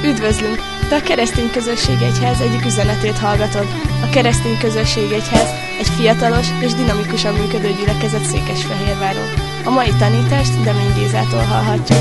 Üdvözlünk! Te a Keresztény Közösség Egyház egyik üzenetét hallgatod. A Keresztény Közösség Egyház egy fiatalos és dinamikusan működő gyülekezet Székesfehérváron. A mai tanítást Demény Gézától hallhatjuk.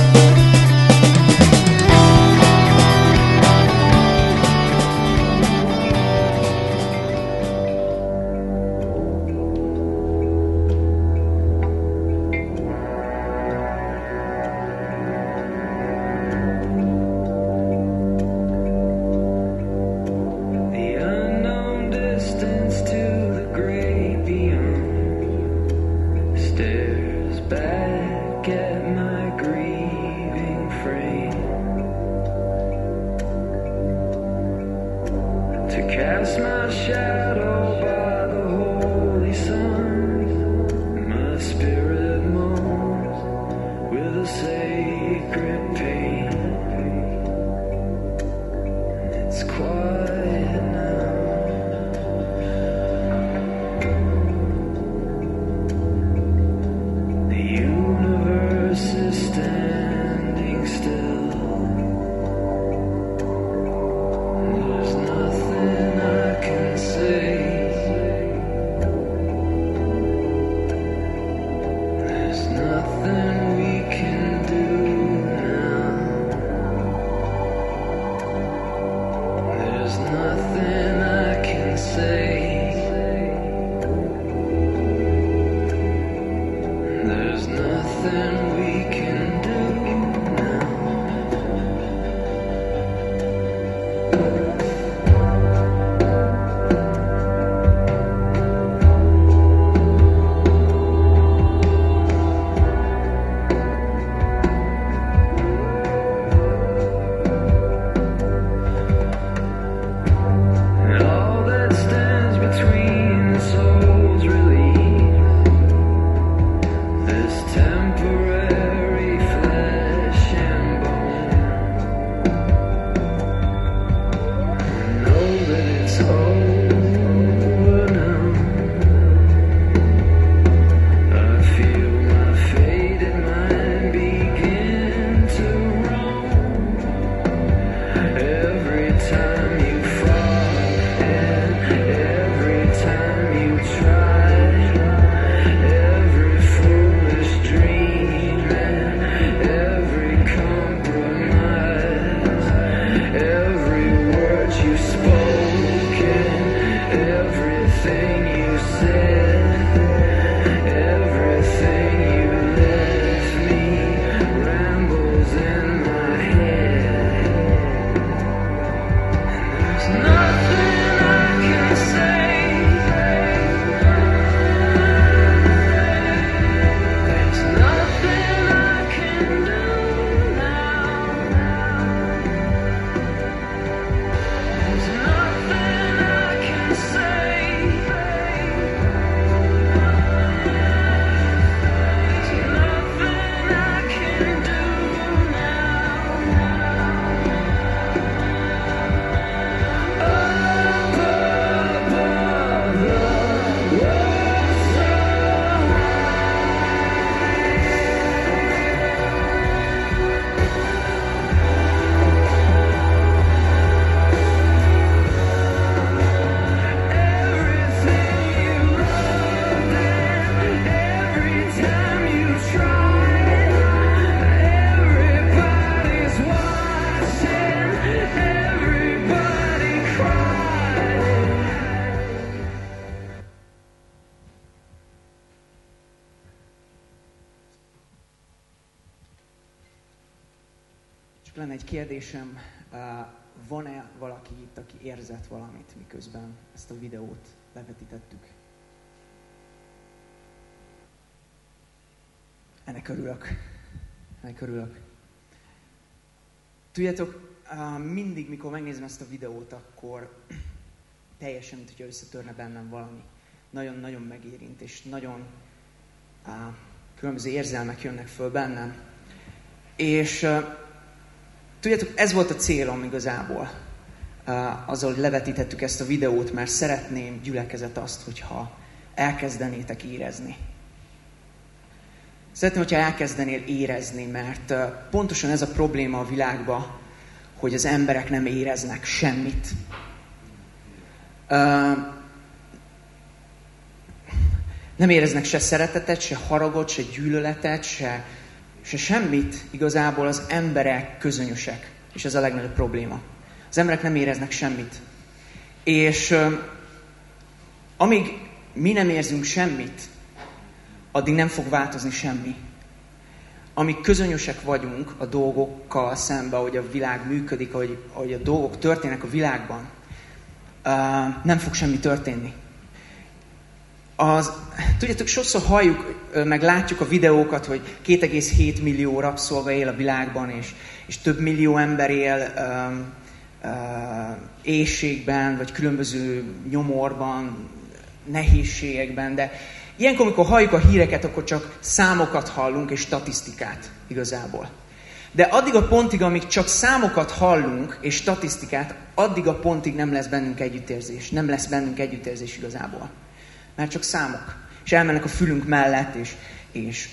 Lenne egy kérdésem, van-e valaki itt, aki érzett valamit, miközben ezt a videót levetítettük? Ennek örülök. Tudjátok, mindig, mikor megnézem ezt a videót, akkor teljesen, mint hogyha összetörne bennem valami. Nagyon-nagyon megérint, és nagyon különböző érzelmek jönnek föl bennem. És tudjátok, ez volt a célom igazából, azzal, hogy levetítettük ezt a videót, mert szeretném, gyülekezet, azt, hogyha elkezdenétek érezni. Szeretném, hogyha elkezdenél érezni, mert pontosan ez a probléma a világban, hogy az emberek nem éreznek semmit. Nem éreznek se szeretetet, se haragot, se gyűlöletet, se semmit. Igazából az emberek közönyösek, és ez a legnagyobb probléma. Az emberek nem éreznek semmit. És amíg mi nem érzünk semmit, addig nem fog változni semmi. Amíg közönyösek vagyunk a dolgokkal szemben, ahogy a világ működik, ahogy a dolgok történnek a világban, nem fog semmi történni. Tudjátok, sokszor halljuk, meg látjuk a videókat, hogy 2,7 millió rabszolga él a világban, és több millió ember él éhségben, vagy különböző nyomorban, nehézségekben, de ilyenkor, amikor halljuk a híreket, akkor csak számokat hallunk és statisztikát igazából. De addig a pontig, amíg csak számokat hallunk és statisztikát, addig a pontig nem lesz bennünk együttérzés. Nem lesz bennünk együttérzés igazából. Mert csak számok. És elmennek a fülünk mellett, és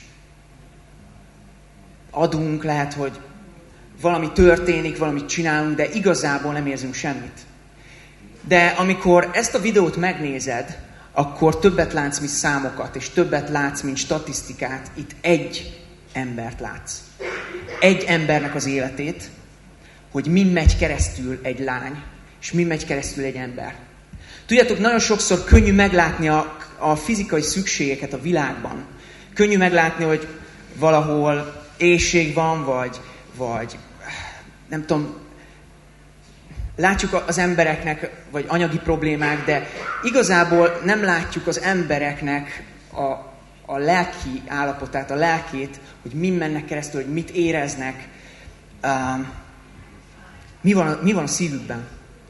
adunk, lehet, hogy valami történik, valamit csinálunk, de igazából nem érzünk semmit. De amikor ezt a videót megnézed, akkor többet látsz, mint számokat, és többet látsz, mint statisztikát. Itt egy embert látsz. Egy embernek az életét, hogy min megy keresztül egy lány, és min megy keresztül egy ember. Tudjátok, nagyon sokszor könnyű meglátni a fizikai szükségeket a világban. Könnyű meglátni, hogy valahol éhség van, vagy nem tudom, látjuk az embereknek, vagy anyagi problémák, de igazából nem látjuk az embereknek a lelki állapotát, a lelkét, hogy min mennek keresztül, hogy mit éreznek, mi van a szívükben.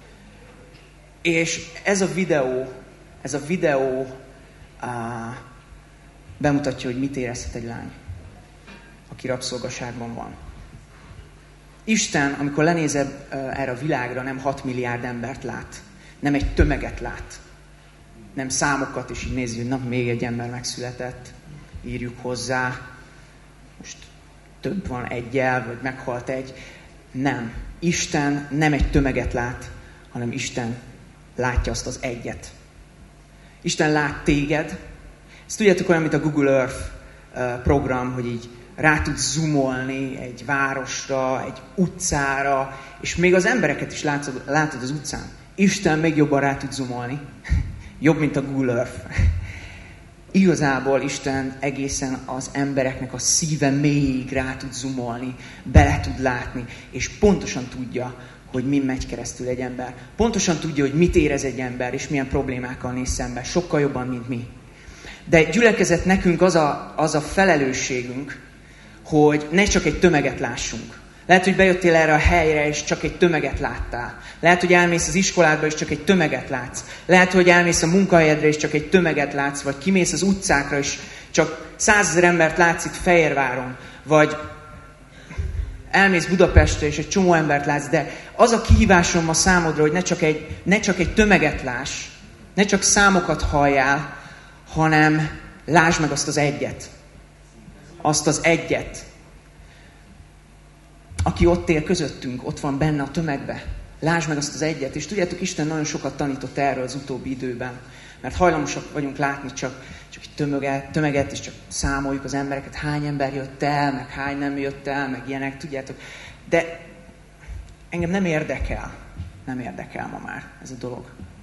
És ez a videó bemutatja, hogy mit érezhet egy lány, aki rabszolgaságban van. Isten, amikor lenézed erre a világra, nem 6 milliárd embert lát, nem egy tömeget lát, nem számokat, és így nézi, hogy na, még egy ember megszületett, írjuk hozzá, most több van egyel, vagy meghalt egy. Nem. Isten nem egy tömeget lát, hanem Isten látja azt az egyet. Isten lát téged. Ezt tudjátok, olyan, mint a Google Earth program, hogy így rá tudsz zoomolni egy városra, egy utcára, és még az embereket is látod az utcán. Isten még jobban rá tud zoomolni. Jobb, mint a Google Earth. Igazából Isten egészen az embereknek a szíve mélyig rá tud zoomolni, bele tud látni, és pontosan tudja, hogy min megy keresztül egy ember. Pontosan tudja, hogy mit érez egy ember, és milyen problémákkal néz szembe. Sokkal jobban, mint mi. De gyülekezet, nekünk az a felelősségünk, hogy ne csak egy tömeget lássunk. Lehet, hogy bejöttél erre a helyre, és csak egy tömeget láttál. Lehet, hogy elmész az iskoládba, és csak egy tömeget látsz. Lehet, hogy elmész a munkahelyedre, és csak egy tömeget látsz. Vagy kimész az utcákra, és csak 100 000 embert látsz itt Fehérváron. Vagy elmész Budapestre, és egy csomó embert látsz. De az a kihívásom ma számodra, hogy ne csak egy tömeget láss, ne csak számokat halljál, hanem lásd meg azt az egyet. Azt az egyet, aki ott él közöttünk, ott van benne a tömegbe. Lásd meg azt az egyet. És tudjátok, Isten nagyon sokat tanított erről az utóbbi időben. Mert hajlamosak vagyunk látni csak egy tömeget, és csak számoljuk az embereket, hány ember jött el, meg hány nem jött el, meg ilyenek, tudjátok. De engem nem érdekel ma már ez a dolog.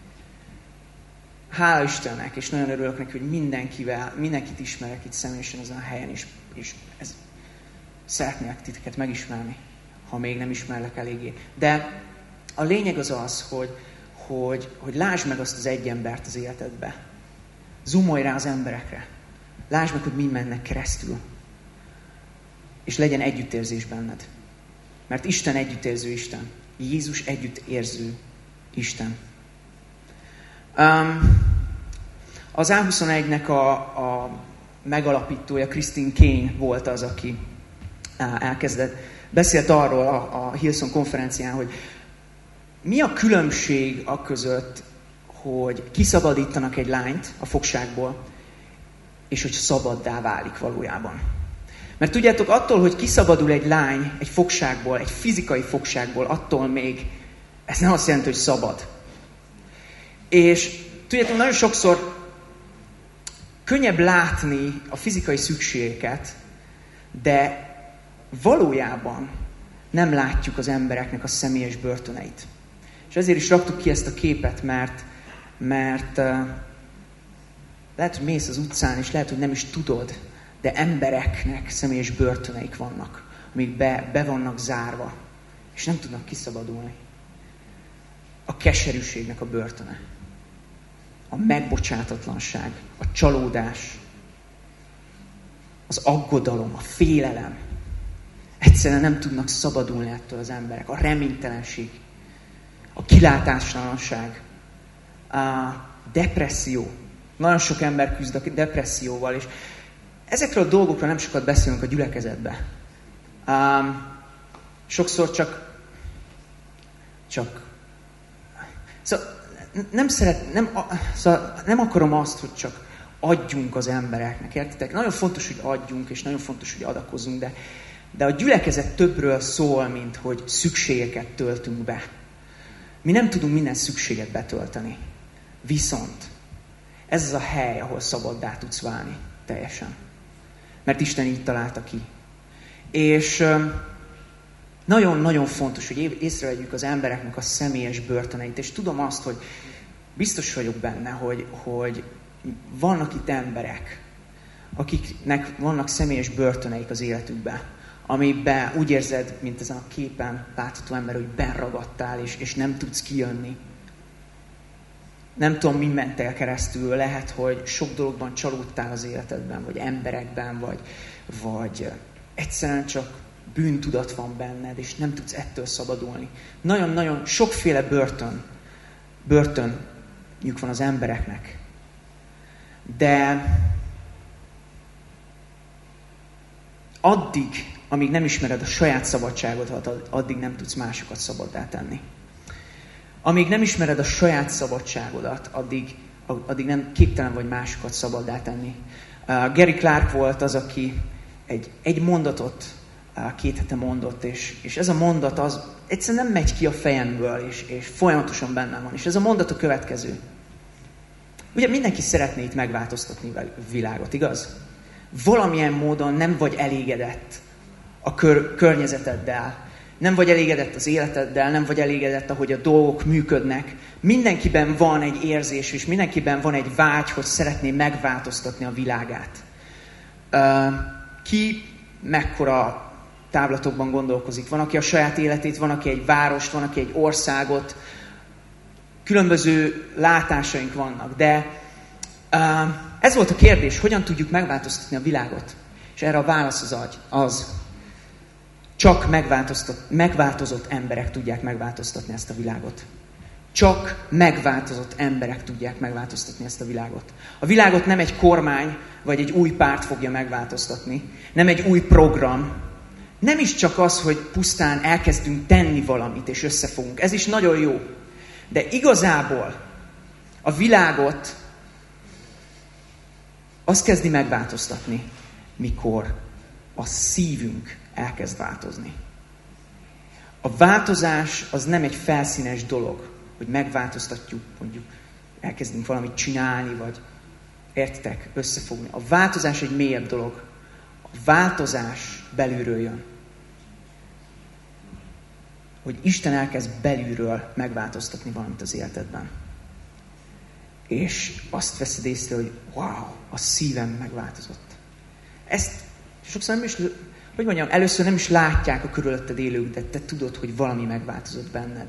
Hála Istennek, és nagyon örülök neki, hogy mindenkit ismerek itt személyesen ezen a helyen, és szeretnélek titeket megismerni, ha még nem ismerlek eléggé. De a lényeg az, hogy lásd meg azt az egy embert az életedbe. Zoomolj rá az emberekre. Lásd meg, hogy mind mennek keresztül. És legyen együttérzés benned. Mert Isten együttérző Isten. Jézus együttérző Isten. Az A21-nek a megalapítója, Christine Kane volt az, aki beszélt arról a Hillsong konferencián, hogy mi a különbség aközött, hogy kiszabadítanak egy lányt a fogságból, és hogy szabaddá válik valójában. Mert tudjátok, attól, hogy kiszabadul egy lány egy fogságból, egy fizikai fogságból, attól még ez nem azt jelenti, hogy szabad. És tudjátok, nagyon sokszor könnyebb látni a fizikai szükségeket, de valójában nem látjuk az embereknek a személyes börtöneit. És ezért is raktuk ki ezt a képet, mert lehet, hogy mész az utcán, és lehet, hogy nem is tudod, de embereknek személyes börtöneik vannak, amik be vannak zárva, és nem tudnak kiszabadulni. A keserűségnek a börtöne. A megbocsátatlanság, a csalódás, az aggodalom, a félelem. Egyszerűen nem tudnak szabadulni ettől az emberek. A reménytelenség, a kilátástalanság, a depresszió. Nagyon sok ember küzd a depresszióval, és ezekről a dolgokról nem sokat beszélünk a gyülekezetben. Sokszor csak szóval nem akarom azt, hogy csak adjunk az embereknek, értitek? Nagyon fontos, hogy adjunk, és nagyon fontos, hogy adakozzunk, de a gyülekezet többről szól, mint hogy szükségeket töltünk be. Mi nem tudunk minden szükséget betölteni. Viszont ez az a hely, ahol szabaddá tudsz válni teljesen. Mert Isten így találta ki. És nagyon-nagyon fontos, hogy észrevegyük az embereknek a személyes börtöneit. És tudom azt, hogy biztos vagyok benne, hogy vannak itt emberek, akiknek vannak személyes börtöneik az életükben, amiben úgy érzed, mint ezen a képen látható ember, hogy benragadtál, és nem tudsz kijönni. Nem tudom, mi mentél keresztül, lehet, hogy sok dologban csalódtál az életedben, vagy emberekben, vagy egyszerűen csak bűntudat van benned, és nem tudsz ettől szabadulni. Nagyon-nagyon sokféle börtönjük van az embereknek. De addig, amíg nem ismered a saját szabadságodat, addig nem tudsz másokat szabaddá tenni. Amíg nem ismered a saját szabadságodat, addig nem képtelen vagy másokat szabaddá tenni. Gary Clark volt az, aki egy mondatot 2 hete mondott, és ez a mondat az egyszerűen nem megy ki a fejemből, és folyamatosan bennem van. És ez a mondat a következő. Ugye mindenki szeretné itt megváltoztatni a világot, igaz? Valamilyen módon nem vagy elégedett a környezeteddel, nem vagy elégedett az életeddel, nem vagy elégedett, ahogy a dolgok működnek. Mindenkiben van egy érzés, és mindenkiben van egy vágy, hogy szeretné megváltoztatni a világát. Ki mekkora távlatokban gondolkozik? Van, aki a saját életét, van, aki egy várost, van, aki egy országot. Különböző látásaink vannak, de ez volt a kérdés, hogyan tudjuk megváltoztatni a világot? És erre a válasz az csak megváltozott emberek tudják megváltoztatni ezt a világot. Csak megváltozott emberek tudják megváltoztatni ezt a világot. A világot nem egy kormány, vagy egy új párt fogja megváltoztatni, nem egy új program, nem is csak az, hogy pusztán elkezdünk tenni valamit, és összefogunk. Ez is nagyon jó. De igazából a világot az kezdi megváltoztatni, mikor a szívünk elkezd változni. A változás az nem egy felszínes dolog, hogy megváltoztatjuk, mondjuk elkezdünk valamit csinálni, vagy értitek, összefogni. A változás egy mélyebb dolog. A változás belülről jön. Hogy Isten elkezd belülről megváltoztatni valamit az életedben. És azt veszed észre, hogy wow, a szívem megváltozott. Ezt sokszor nem is, először nem is látják a körülötted élők, de te tudod, hogy valami megváltozott benned.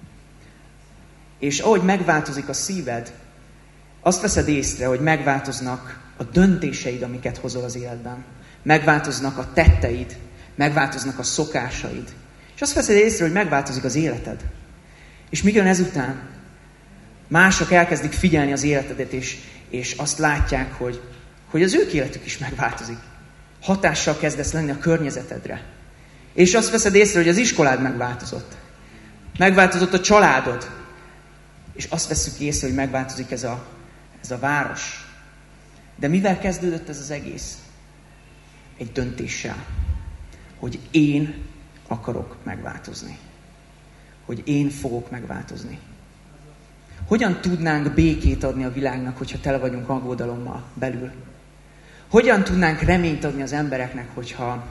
És ahogy megváltozik a szíved, azt veszed észre, hogy megváltoznak a döntéseid, amiket hozol az életben. Megváltoznak a tetteid, megváltoznak a szokásaid. És azt veszed észre, hogy megváltozik az életed. És mi jön ezután? Mások elkezdik figyelni az életedet, és azt látják, hogy az ők életük is megváltozik. Hatással kezdesz lenni a környezetedre. És azt veszed észre, hogy az iskolád megváltozott. Megváltozott a családod. És azt veszük észre, hogy megváltozik ez a város. De mivel kezdődött ez az egész? egy döntéssel, hogy én akarok megváltozni. Hogy én fogok megváltozni. Hogyan tudnánk békét adni a világnak, hogyha tele vagyunk aggodalommal belül? Hogyan tudnánk reményt adni az embereknek, hogyha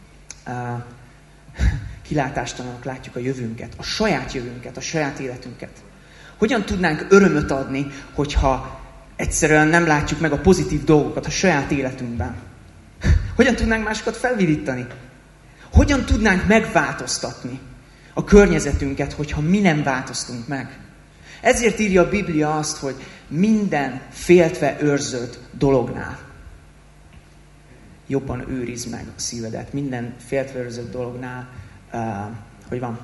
kilátástalanok látjuk a jövőnket, a saját jövőnket, a saját életünket? Hogyan tudnánk örömöt adni, hogyha egyszerűen nem látjuk meg a pozitív dolgokat a saját életünkben? Hogyan tudnánk másokat felvidítani? Hogyan tudnánk megváltoztatni a környezetünket, hogyha mi nem változtunk meg? Ezért írja a Biblia azt, hogy minden féltve őrzött dolognál jobban őrizd meg a szívedet. Minden féltve őrzött dolognál, hogy van?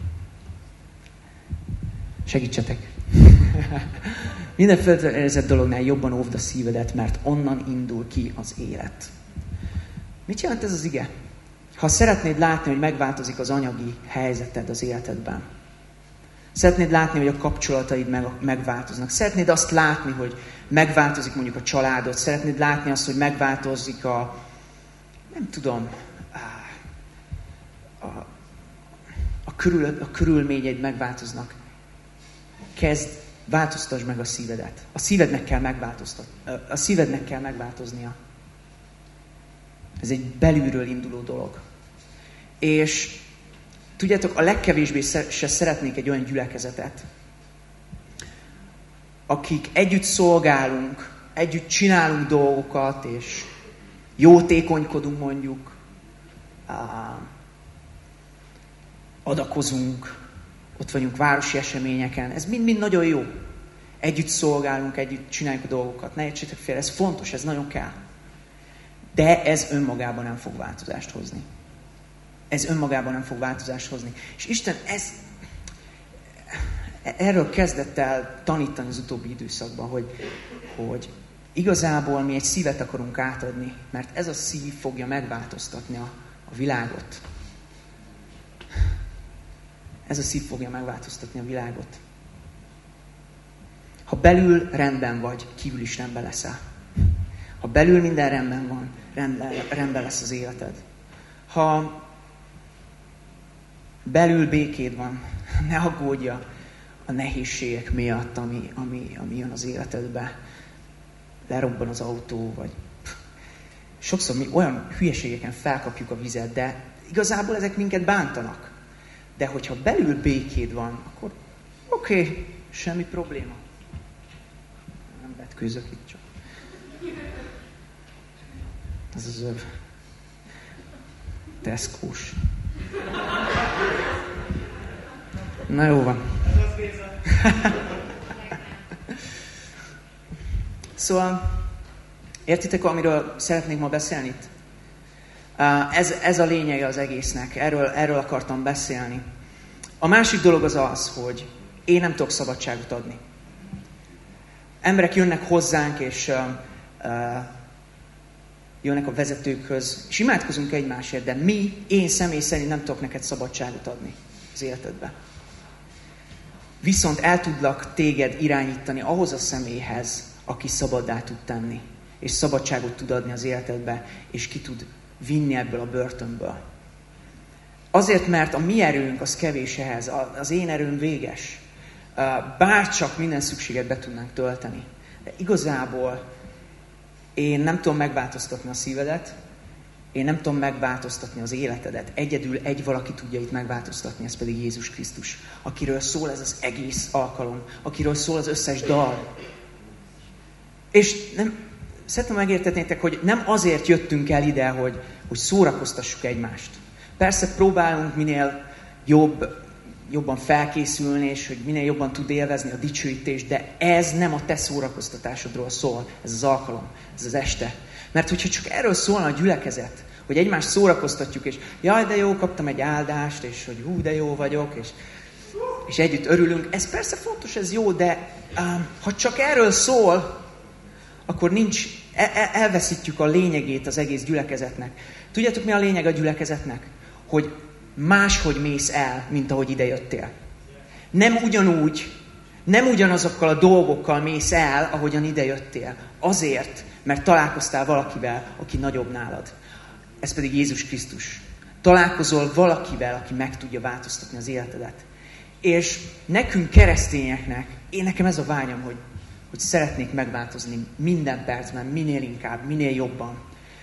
Segítsetek! Minden féltve őrzött dolognál jobban óvd a szívedet, mert onnan indul ki az élet. Mit jelent ez az ige? Ha szeretnéd látni, hogy megváltozik az anyagi helyzeted az életedben, szeretnéd látni, hogy a kapcsolataid megváltoznak, szeretnéd azt látni, hogy megváltozik mondjuk a családod, szeretnéd látni azt, hogy megváltozik a körülményeid megváltoznak. Változtasd meg a szívedet. A szívednek kell megváltoznia. Ez egy belülről induló dolog. És tudjátok, a legkevésbé se szeretnék egy olyan gyülekezetet, akik együtt szolgálunk, együtt csinálunk dolgokat, és jótékonykodunk mondjuk, adakozunk, ott vagyunk városi eseményeken. Ez mind-mind nagyon jó. Együtt szolgálunk, együtt csináljuk a dolgokat. Ne értsétek félre, ez fontos, ez nagyon kell. De ez önmagában nem fog változást hozni. Ez önmagában nem fog változást hozni. És Isten erről kezdett el tanítani az utóbbi időszakban, hogy igazából mi egy szívet akarunk átadni, mert ez a szív fogja megváltoztatni a világot. Ez a szív fogja megváltoztatni a világot. Ha belül rendben vagy, kívül is rendben leszel. Ha belül minden rendben van, rendben lesz az életed. Ha belül békéd van, ne aggódj a nehézségek miatt, ami jön az életedbe. Lerobban az autó, vagy sokszor mi olyan hülyeségeken felkapjuk a vizet, de igazából ezek minket bántanak. De hogyha belül békéd van, akkor oké, semmi probléma. Nem vetkőzök itt csak. Ez az öv. Tesco-s. Na jó van. Szóval, értitek, amiről szeretnék ma beszélni itt? Ez a lényege az egésznek. Erről akartam beszélni. A másik dolog az, hogy én nem tudok szabadságot adni. Emberek jönnek hozzánk, és jönnek a vezetőkhöz, és imádkozunk egymásért, de én személy szerint nem tudok neked szabadságot adni az életedbe. Viszont el tudlak téged irányítani ahhoz a személyhez, aki szabaddá tud tenni, és szabadságot tud adni az életedbe, és ki tud vinni ebből a börtönből. Azért, mert a mi erőnk az kevés ehhez, az én erőm véges. Bárcsak minden szükséget be tudnánk tölteni. De igazából én nem tudom megváltoztatni a szívedet, én nem tudom megváltoztatni az életedet. Egyedül egy valaki tudja itt megváltoztatni, ez pedig Jézus Krisztus, akiről szól ez az egész alkalom, akiről szól az összes dal. És szeretném megértetnétek, hogy nem azért jöttünk el ide, hogy szórakoztassuk egymást. Persze próbálunk minél jobban felkészülni, és hogy minél jobban tud élvezni a dicsőítést, de ez nem a te szórakoztatásodról szól, ez az alkalom, ez az este. Mert hogyha csak erről szólna a gyülekezet, hogy egymást szórakoztatjuk, és jaj, de jó, kaptam egy áldást, és hogy hú, de jó vagyok, és együtt örülünk, ez persze fontos, ez jó, de ha csak erről szól, akkor elveszítjük a lényegét az egész gyülekezetnek. Tudjátok, mi a lényeg a gyülekezetnek? Hogy máshogy mész el, mint ahogy ide jöttél. Nem ugyanazokkal a dolgokkal mész el, ahogyan ide jöttél. Azért, mert találkoztál valakivel, aki nagyobb nálad. ez pedig Jézus Krisztus. Találkozol valakivel, aki meg tudja változtatni az életedet. És nekünk keresztényeknek, nekem ez a vágyam, hogy szeretnék megváltozni minden percben, minél inkább, minél jobban.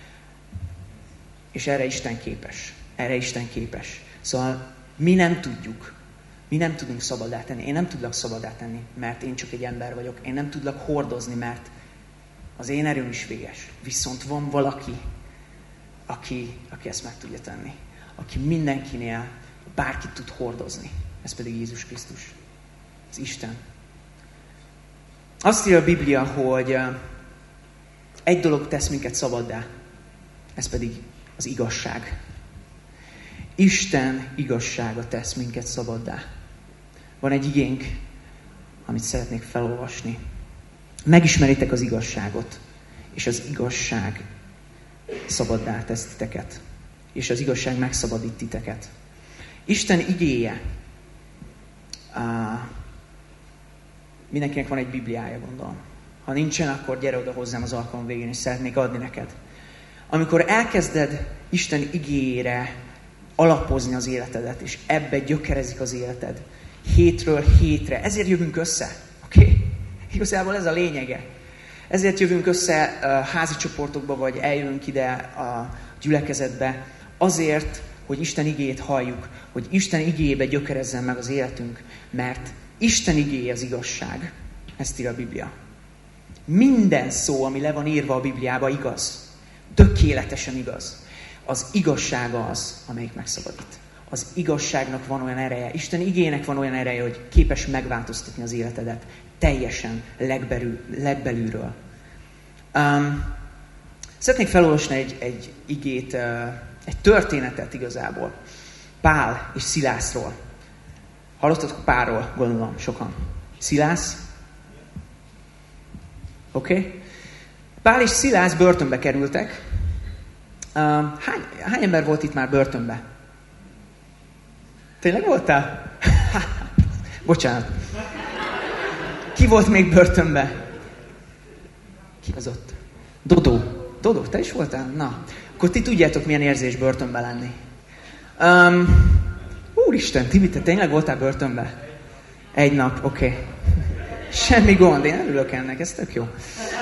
És erre Isten képes. Erre Isten képes. Szóval mi nem tudunk szabaddá tenni. Én nem tudlak szabaddá tenni, mert én csak egy ember vagyok. Én nem tudlak hordozni, mert az én erőm is véges. Viszont van valaki, aki ezt meg tudja tenni. Aki mindenkinél bárkit tud hordozni. Ez pedig Jézus Krisztus. Ez Isten. Azt írja a Biblia, hogy egy dolog tesz minket szabaddá. Ez pedig az igazság. Isten igazsága tesz minket szabaddá. Van egy igénk, amit szeretnék felolvasni. Megismeritek az igazságot, és az igazság szabaddá tesz titeket. És az igazság megszabadít titeket. Isten igéje. Mindenkinek van egy Bibliája, gondolom. Ha nincsen, akkor gyere oda hozzám az alkalom végén, és szeretnék adni neked. Amikor elkezded Isten igéjére alapozni az életedet, és ebbe gyökerezik az életed, hétről hétre, ezért jövünk össze, oké? Igazából ez a lényege. Ezért jövünk össze házi csoportokba, vagy eljövünk ide a gyülekezetbe, azért, hogy Isten igéjét halljuk, hogy Isten igéjébe gyökerezzen meg az életünk, mert Isten igéje az igazság. Ezt ír a Biblia. Minden szó, ami le van írva a Bibliába, igaz. Tökéletesen igaz. Az igazsága az, amelyik megszabadít. Az igazságnak van olyan ereje, Isten igének van olyan ereje, hogy képes megváltoztatni az életedet teljesen legbelülről. Szeretnék felolvasni egy igét, egy történetet igazából. Pál és Szilászról. Hallottatok Pálról, gondolom, sokan. Szilász? Oké. Pál és Szilász börtönbe kerültek. Hány ember volt itt már börtönbe? Tényleg voltál? Bocsánat. Ki volt még börtönbe? Ki az ott? Dodó, te is voltál? Na, akkor ti tudjátok, milyen érzés börtönbe lenni. Úristen, Tibi, te tényleg voltál börtönbe? Egy nap, oké. Semmi gond, én örülök ennek, ez tök jó.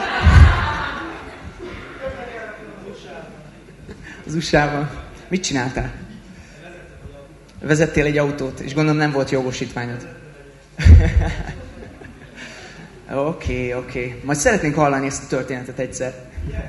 Az USA-ban. Mit csináltál? Vezettél egy autót, és gondolom nem volt jogosítványod. Oké. Majd szeretnénk hallani ezt a történetet egyszer.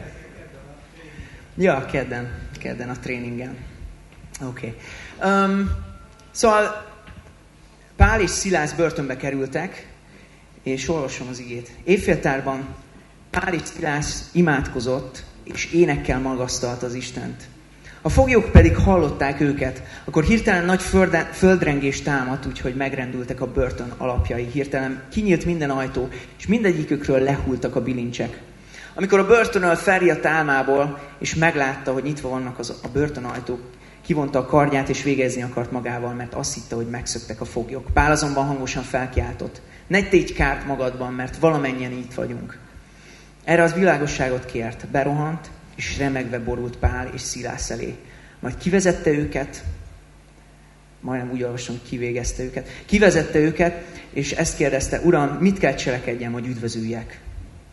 Ja, kedden a tréningen. Oké. Szóval Pál és Szilász börtönbe kerültek, és olvasom az igét. Éjféltárban Pál és Szilász imádkozott, és énekkel magasztalta az Istent. A foglyok pedig hallották őket, akkor hirtelen nagy földrengés támadt, úgyhogy megrendültek a börtön alapjai. Hirtelen kinyílt minden ajtó, és mindegyikükről lehultak a bilincsek. Amikor a börtönöl felriadt álmából, és meglátta, hogy nyitva vannak a börtönajtók, kivonta a kardját, és végezni akart magával, mert azt hitte, hogy megszöktek a foglyok. Pál azonban hangosan felkiáltott. Ne tégy kárt magadban, mert valamennyien itt vagyunk. Erre az világosságot kért, berohant, és remegve borult Pál és Szilász elé. Majd kivezette őket, majdnem úgy olvasom, hogy kivégezte őket. Kivezette őket, és ezt kérdezte, Uram, mit kell cselekedjem, hogy üdvözüljek?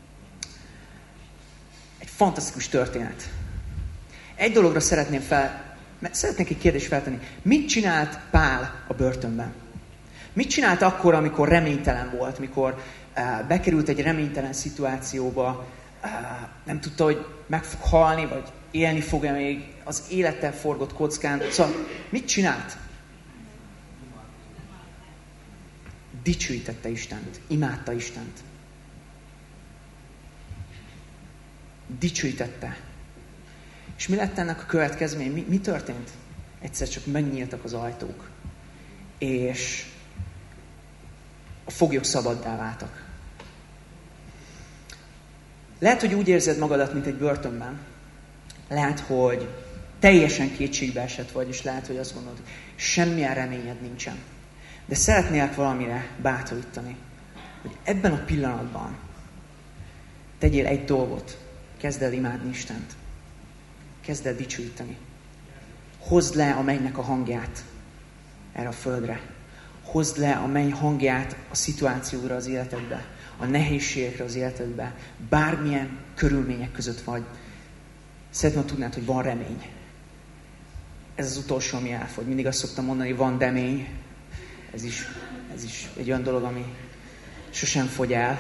Egy fantasztikus történet. Egy dologra szeretnék egy kérdést feltenni. Mit csinált Pál a börtönben? Mit csinált akkor, amikor reménytelen volt, mikor bekerült egy reménytelen szituációba, nem tudta, hogy meg fog halni, vagy élni fog-e még, az élettel forgott kockán. Szóval mit csinált? Dicsőítette Istent, imádta Istent. Dicsőítette. És mi lett ennek a következmény? Mi történt? Egyszer csak megnyíltak az ajtók, és a foglyok szabaddá váltak. Lehet, hogy úgy érzed magadat, mint egy börtönben. Lehet, hogy teljesen kétségbe esett vagy, és lehet, hogy azt gondolod, semmilyen reményed nincsen. De szeretnélek valamire bátorítani, hogy ebben a pillanatban tegyél egy dolgot, kezd el imádni Istent. Kezd el dicsőíteni. hozd le a mennynek a hangját erre a földre. Hozd le a menny hangját a szituációra az életedbe, a nehézségekre az életedbe, bármilyen körülmények között vagy. Szeretném, hogy tudnád, hogy van remény. Ez az utolsó, ami elfogy. Mindig azt szoktam mondani, hogy van demény. Ez is egy olyan dolog, ami sosem fogy el.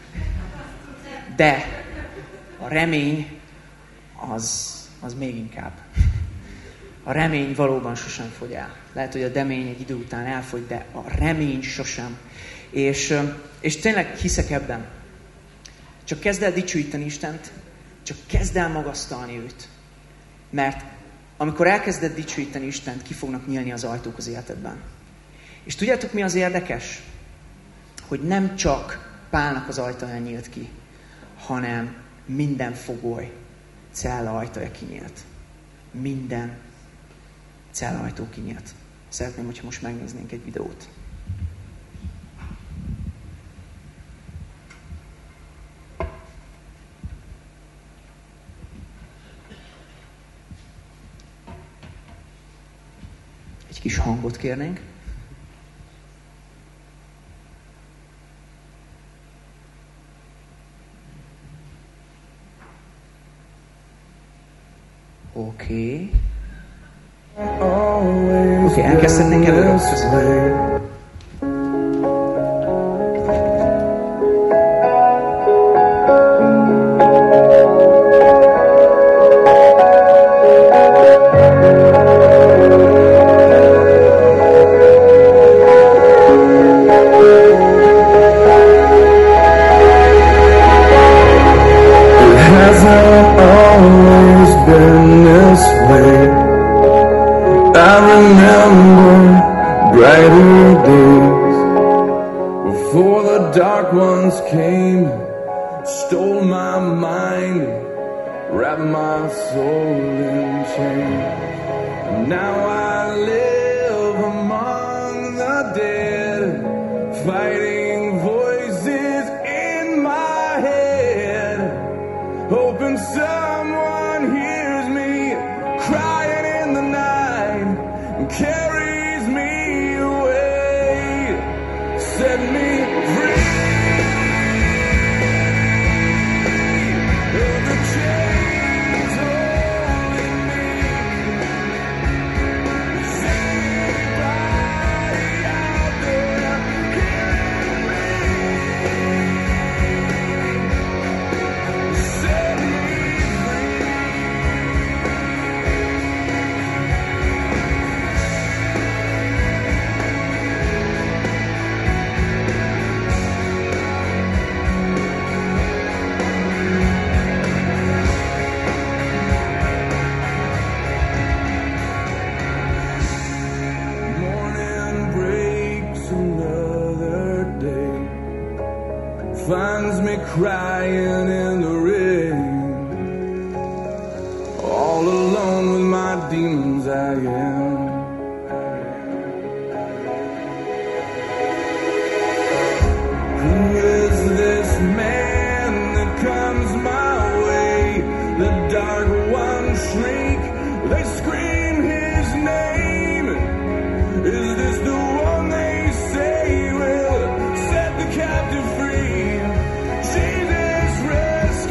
De a remény az még inkább. A remény valóban sosem fogy el. Lehet, hogy a demény egy idő után elfogy, de a remény sosem. És tényleg hiszek ebben. Csak kezd el dicsőíteni Istent, csak kezd el magasztalni őt. Mert amikor elkezded dicsőíteni Istent, ki fognak nyílni az ajtók az életedben. És tudjátok, mi az érdekes? Hogy nem csak Pálnak az ajtaja nyílt ki, hanem minden fogoly cella ajtaja kinyílt. Minden cella ajtó kinyílt. Szeretném, hogyha most megnéznénk egy videót. Egy kis hangot kérnénk. Oké, elkezdhetnénk előről. Finds me crying in the rain. All alone with my demons I am. Who is this man that comes my way? The dark ones shriek, they scream his name. Is this the one they say will set the captive free? Jesus rescues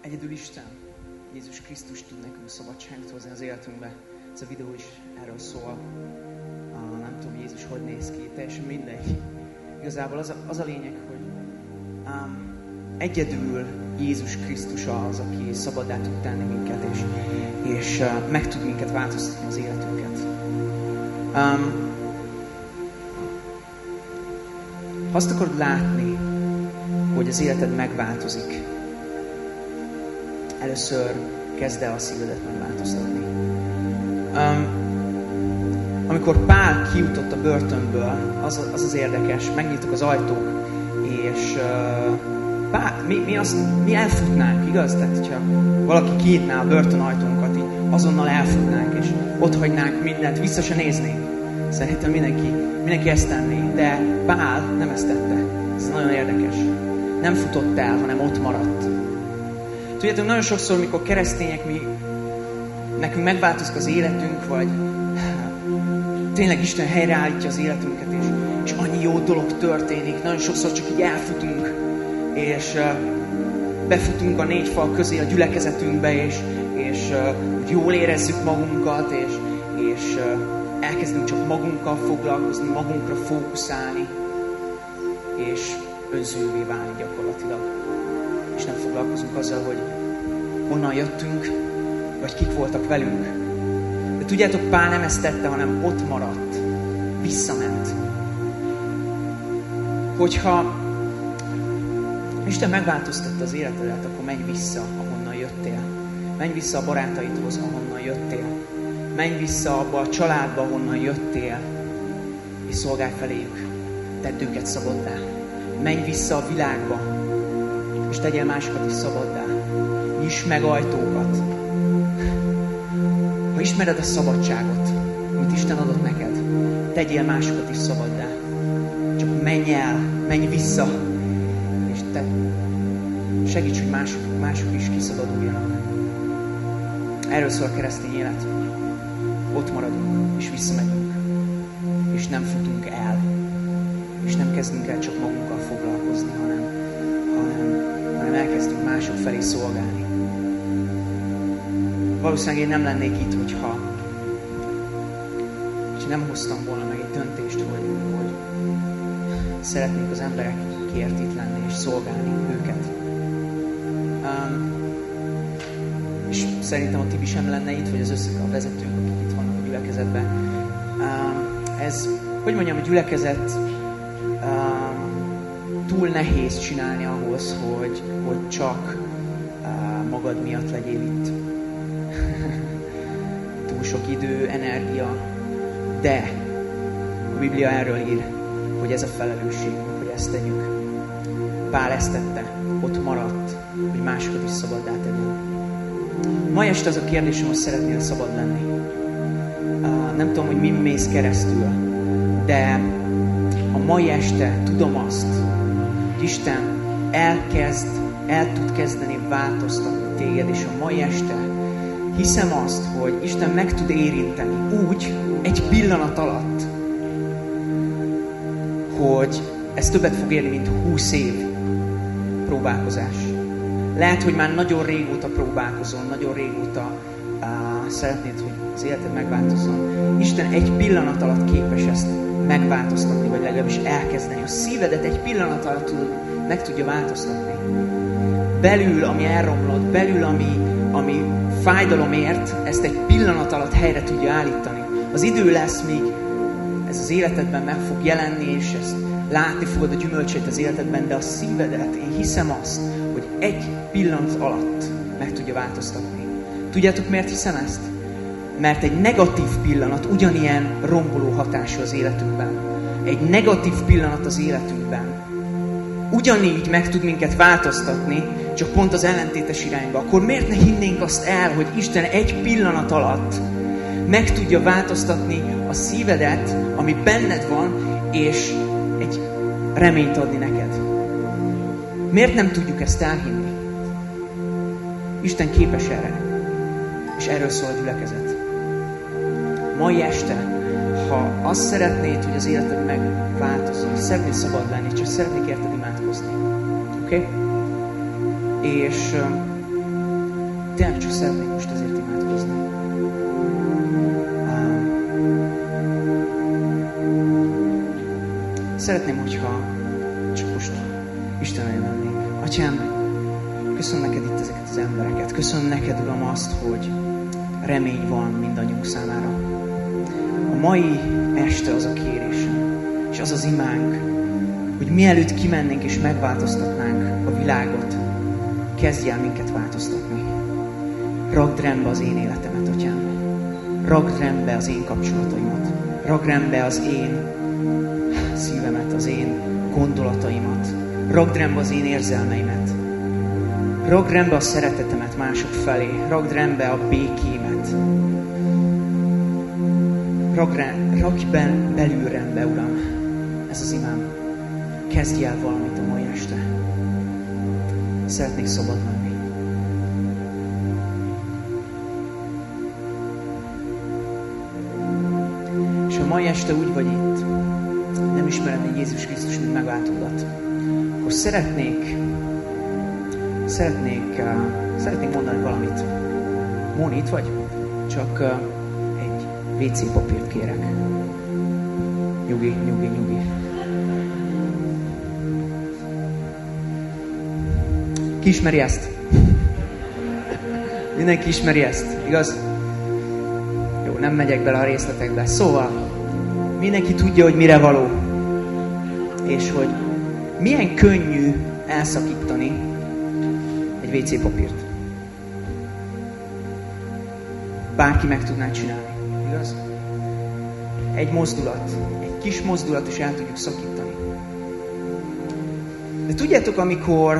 egyedül Isten, Jézus Krisztus tud nekünk szabadságot hozni az életünkbe. Ez a videó is erről szól. Nem tudom, Jézus hogy néz ki, teljesen mindegy. Igazából az a lényeg, hogy egyedül Jézus Krisztus az, aki szabaddá tud tenni minket, és meg tud minket változtatni az életünket. Ha azt akarod látni, hogy az életed megváltozik, először kezd el a szívedet megváltoztatni. Amikor Pál kijutott a börtönből, az érdekes, megnyitottak az ajtók, és mi elfutnánk, igaz? Tehát, hogyha valaki kinyitná a börtönajtónkat, így azonnal elfutnánk, és ott hagynánk mindent, vissza se néznénk. Szerintem mindenki ezt tenné, de Pál nem ezt tette. Ez nagyon érdekes. Nem futott el, hanem ott maradt. Tudjátok, nagyon sokszor, mikor keresztények, nekünk megváltozik az életünk, vagy tényleg Isten helyreállítja az életünket, és annyi jó dolog történik. Nagyon sokszor csak így elfutunk, és befutunk a 4 fal közé a gyülekezetünkbe, és jól érezzük magunkat, és elkezdünk csak magunkkal foglalkozni, magunkra fókuszálni, és önzővé válni gyakorlatilag. És nem foglalkozunk azzal, hogy honnan jöttünk, vagy kik voltak velünk. De tudjátok, Pál nem ezt tette, hanem ott maradt, visszament. Hogyha Isten megváltoztatta az életedet, akkor menj vissza, ahonnan jöttél. Menj vissza a barátaidhoz, ahonnan jöttél. Menj vissza abba a családba, ahonnan jöttél, és szolgálj feléjük. Tedd őket szabaddá. Menj vissza a világba, és tegyél másokat is szabaddá. Nyisd meg ajtókat. Ha ismered a szabadságot, amit Isten adott neked, tegyél másokat is szabaddá. Csak menj el, menj vissza, és te segíts, hogy mások is kiszabaduljanak. Erről szól a keresztény élet. Ott maradunk, és visszamegyünk, és nem futunk el, és nem kezdünk el csak magunkkal foglalkozni, hanem elkezdünk mások felé szolgálni. Valószínűleg én nem lennék itt, hogyha nem hoztam volna meg egy döntést, hogy szeretnék az emberekért itt lenni, és szolgálni őket. És szerintem a Tibi sem lenne itt, vagy az a vezetők, akik itt vannak a gyülekezetben. Ez, hogy mondjam, a gyülekezet túl nehéz csinálni ahhoz, hogy csak magad miatt legyél itt. Túl sok idő, energia, de a Biblia erről ír, hogy ez a felelősségünk, hogy ezt tegyük. Pál ezt tette, ott maradt, hogy másokat is szabaddá tegyen. Ma este az a kérdésem, hogy szeretnél szabad lenni. Nem tudom, hogy mi mész keresztül, de a mai este tudom azt, hogy Isten el tud kezdeni változtatni téged, és a mai este hiszem azt, hogy Isten meg tud érinteni úgy, egy pillanat alatt, hogy ez többet fog érni, mint 20 év próbálkozás. Lehet, hogy már nagyon régóta próbálkozol, nagyon régóta szeretnéd, hogy az életed megváltozzon. Isten egy pillanat alatt képes ezt megváltoztatni, vagy legalábbis elkezdeni. A szívedet egy pillanat alatt meg tudja változtatni. Belül, ami elromlott, belül, ami fájdalomért, ezt egy pillanat alatt helyre tudja állítani. Az idő lesz, míg ez az életedben meg fog jelenni, és ezt látni fogod a gyümölcsét az életedben, de a szívedet, én hiszem azt, hogy egy pillanat alatt meg tudja változtatni. Tudjátok, miért hiszem ezt? Mert egy negatív pillanat ugyanilyen romboló hatású az életünkben. Egy negatív pillanat az életünkben ugyanígy meg tud minket változtatni, csak pont az ellentétes irányba. Akkor miért ne hinnénk azt el, hogy Isten egy pillanat alatt meg tudja változtatni a szívedet, ami benned van, és egy reményt adni neked? Miért nem tudjuk ezt elhinni? Isten képes erre, és erről szól a gyülekezet. Mai este, ha azt szeretnéd, hogy az életed megváltozzon, szeretnéd szabad lenni, csak szeretnék érted imádkozni. Oké? Okay? És tényleg csak szeretnék most ezért imádkozni. Szeretném, hogyha csak most Isten elé lennénk. Atyám, köszönöm neked itt ezeket az embereket. Köszönöm neked, Uram, azt, hogy remény van mindannyiunk számára. A mai este az a kérésem, és az az imánk, hogy mielőtt kimennénk és megváltoztatnánk a világot, kezdj el minket változtatni. Ragd rendbe az én életemet, Atyám. Ragd rendbe az én kapcsolataimat. Ragd rendbe az én szívemet, az én gondolataimat. Ragd rendbe az én érzelmeimet. Ragd rendbe a szeretetemet mások felé. Ragd rendbe a békémet. Ragd belül rendbe, Uram. Ez az imám. Kezdj el valamit a mai este. Szeretnék szabad lenni. És ha mai este úgy vagy itt, nem ismered még Jézus Krisztus, mint megváltódat, akkor szeretnék mondani valamit. Móni, itt vagy? Csak egy WC papírt kérek. Nyugi. Ki ismeri ezt? Mindenki ismeri ezt, igaz? Jó, nem megyek bele a részletekbe. Szóval, mindenki tudja, hogy mire való. És hogy milyen könnyű elszakítani egy WC papírt. Bárki meg tudná csinálni, igaz? Egy mozdulat, egy kis mozdulat is el tudjuk szakítani. De tudjátok, amikor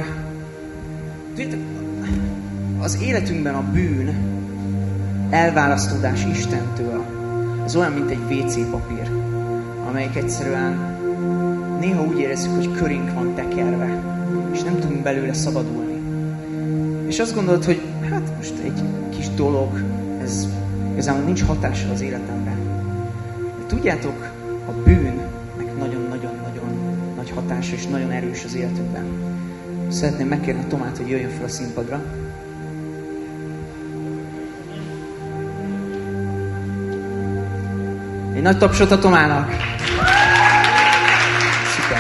az életünkben a bűn, elválasztódás Istentől, az olyan, mint egy WC papír, amelyik egyszerűen néha úgy érezzük, hogy körünk van tekerve, és nem tudunk belőle szabadulni. És azt gondolod, hogy hát most egy kis dolog, ez igazából nincs hatással az életemre. De tudjátok, a bűnnek nagyon-nagyon-nagyon nagy hatása, és nagyon erős az életünkben. Szeretném megkérni a Tomát, hogy jöjjön fel a színpadra. Egy nagy tapsot a Tomának. Szuper.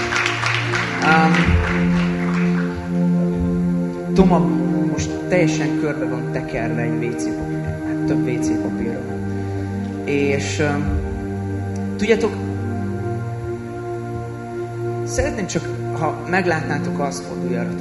Toma most teljesen körbe van tekerve egy WC papír, hát több WC papírról. És tudjátok, szeretném csak, ha meglátnátok azt, forduljátok,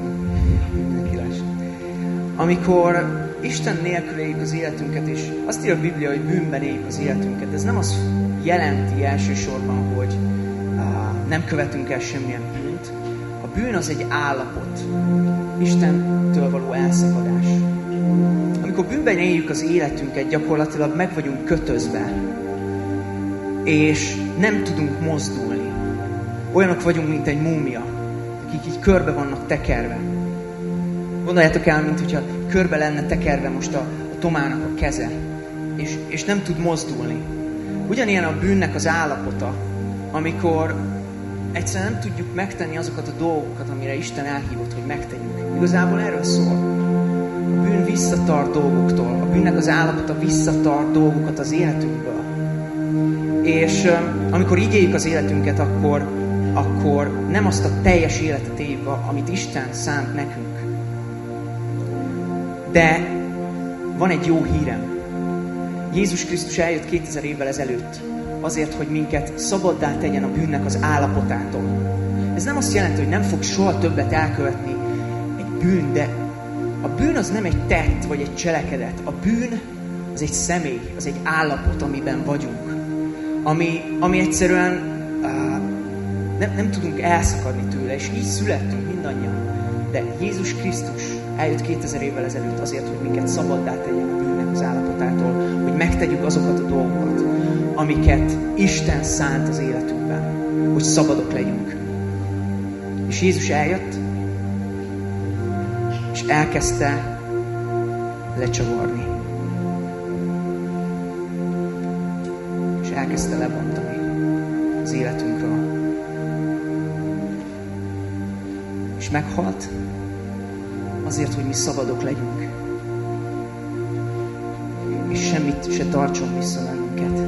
amikor Isten nélkül éljük az életünket, és azt írja a Biblia, hogy bűnben éljük az életünket. Ez nem azt jelenti elsősorban, hogy nem követünk el semmilyen bűnt. A bűn az egy állapot, Istentől való elszakadás. Amikor bűnben éljük az életünket, gyakorlatilag meg vagyunk kötözve, és nem tudunk mozdulni. Olyanok vagyunk, mint egy múmia, akik így körbe vannak tekerve. Gondoljátok el, mint hogyha körbe lenne tekerve most a Tomának a keze, és nem tud mozdulni. Ugyanilyen a bűnnek az állapota, amikor egyszerűen nem tudjuk megtenni azokat a dolgokat, amire Isten elhívott, hogy megtegyünk. Igazából erről szól. A bűn visszatart dolgoktól. A bűnnek az állapota visszatart dolgokat az életünkből. És amikor így éljük az életünket, akkor nem azt a teljes életet éljük, amit Isten szánt nekünk. De van egy jó hírem. Jézus Krisztus eljött 2000 évvel ezelőtt azért, hogy minket szabaddá tegyen a bűnnek az állapotától. Ez nem azt jelenti, hogy nem fog soha többet elkövetni egy bűn, de a bűn az nem egy tett vagy egy cselekedet. A bűn az egy személy, az egy állapot, amiben vagyunk. Ami egyszerűen nem tudunk elszakadni tőle, és így születtünk mindannyian. De Jézus Krisztus eljött 2000 évvel ezelőtt azért, hogy minket szabaddá tegyen a bűnnek az állapotától, hogy megtegyük azokat a dolgokat, amiket Isten szánt az életünkben, hogy szabadok legyünk. És Jézus eljött, és elkezdte lecsavarni. És elkezdte lebontani az életünkről. És meghalt azért, hogy mi szabadok legyünk. semmit se tartson vissza bennünket.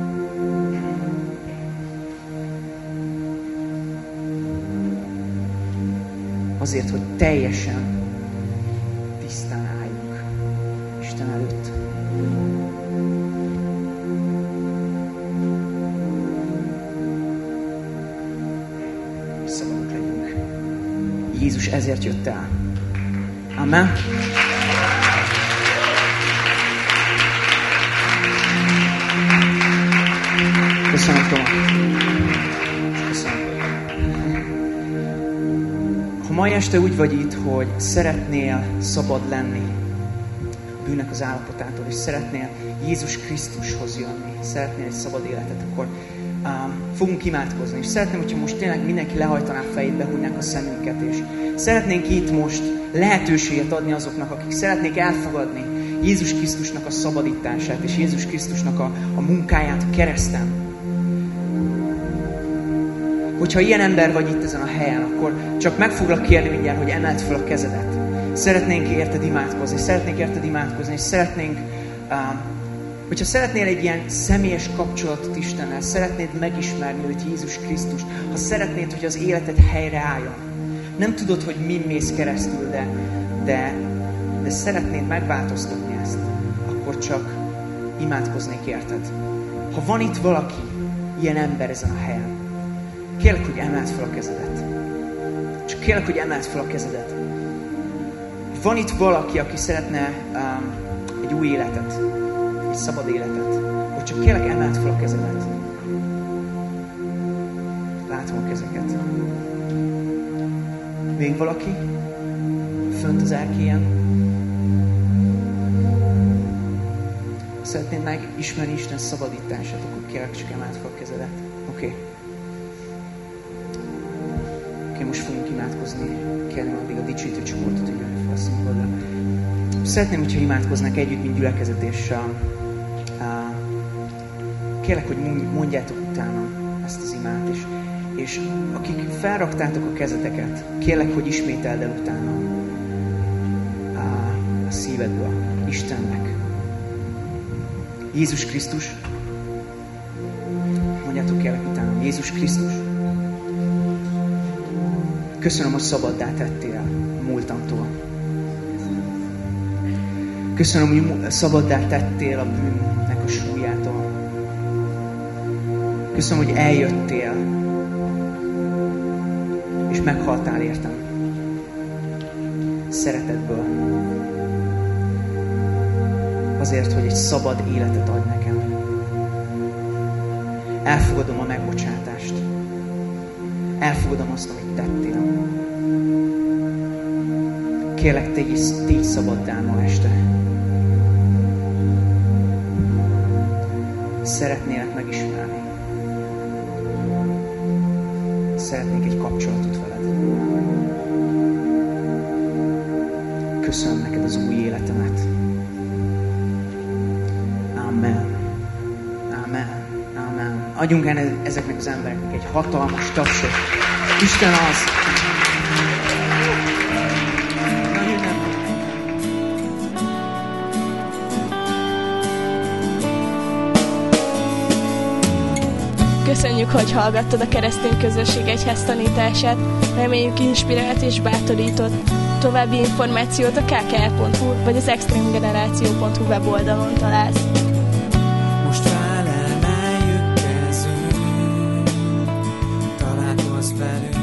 Azért, hogy teljesen tisztán álljunk Isten előtt. Szabadok legyünk. Jézus ezért jött el. Amen. Köszönöm, Toma. Köszönöm. Ha mai este úgy vagy itt, hogy szeretnél szabad lenni a bűnnek az állapotától, és szeretnél Jézus Krisztushoz jönni, szeretnél egy szabad életet, akkor fogunk imádkozni. És szeretném, hogyha most tényleg mindenki lehajtaná a fejét, behújnák a szemünket, és szeretnénk itt most lehetőséget adni azoknak, akik szeretnék elfogadni Jézus Krisztusnak a szabadítását, és Jézus Krisztusnak a munkáját a kereszten. Hogyha ilyen ember vagy itt ezen a helyen, akkor csak meg foglak kérni mindjárt, hogy emeld fel a kezedet. Szeretnénk érted imádkozni, és szeretnénk, hogyha szeretnél egy ilyen személyes kapcsolatot Istennel, szeretnéd megismerni őt, Jézus Krisztust, ha szeretnéd, hogy az életed helyreálljon, nem tudod, hogy min mész keresztül, de szeretnéd megváltoztatni ezt, akkor csak imádkoznék érted. Ha van itt valaki, ilyen ember ezen a helyen, kérlek, hogy emeld fel a kezedet. Csak kérlek, hogy emeld fel a kezedet. Van itt valaki, aki szeretne egy új életet, egy szabad életet, hogy csak kérlek, emeld fel a kezedet. Látom a kezeket. Még valaki? Fönt az erkélyen? Szeretnéd megismerni Isten szabadítását, akkor kérlek, csak emeld fel a kezedet. Oké. Most fogunk imádkozni. Kérem addig a dicsőítő csoportot, hogy jönni fel a színpadra. Szeretném, hogyha imádkoznak együtt, mint gyülekezet, és kérlek, hogy mondjátok utána ezt az imát, és akik felraktátok a kezeteket, kérlek, hogy ismételd el utána a szívedből Istennek. Jézus Krisztus, mondjátok kérlek utána, Jézus Krisztus, köszönöm, hogy szabaddá tettél múltamtól. Köszönöm, hogy szabaddá tettél a bűnnek a súlyától. Köszönöm, hogy eljöttél, és meghaltál értem. Szeretetből. Azért, hogy egy szabad életet adj nekem. Elfogadom a megbocsátást. Elfogadom azt, amit tettél. Kérlek, tégy szabaddá ma este. Szeretnélek megismerni. Szeretnék egy kapcsolatot veled. Köszönöm neked az új életemet. Amen. Amen. Amen. Adjunk el ezeknek az embereknek egy hatalmas tapsot. Isten az. Köszönjük, hogy hallgattad a Keresztény Közösség Egyház tanítását. Reméljük inspirált és bátorított. További információt a kkr.hu vagy az extremegeneráció.hu weboldalon találsz. Most felemeljük kezünk, találkozz velünk.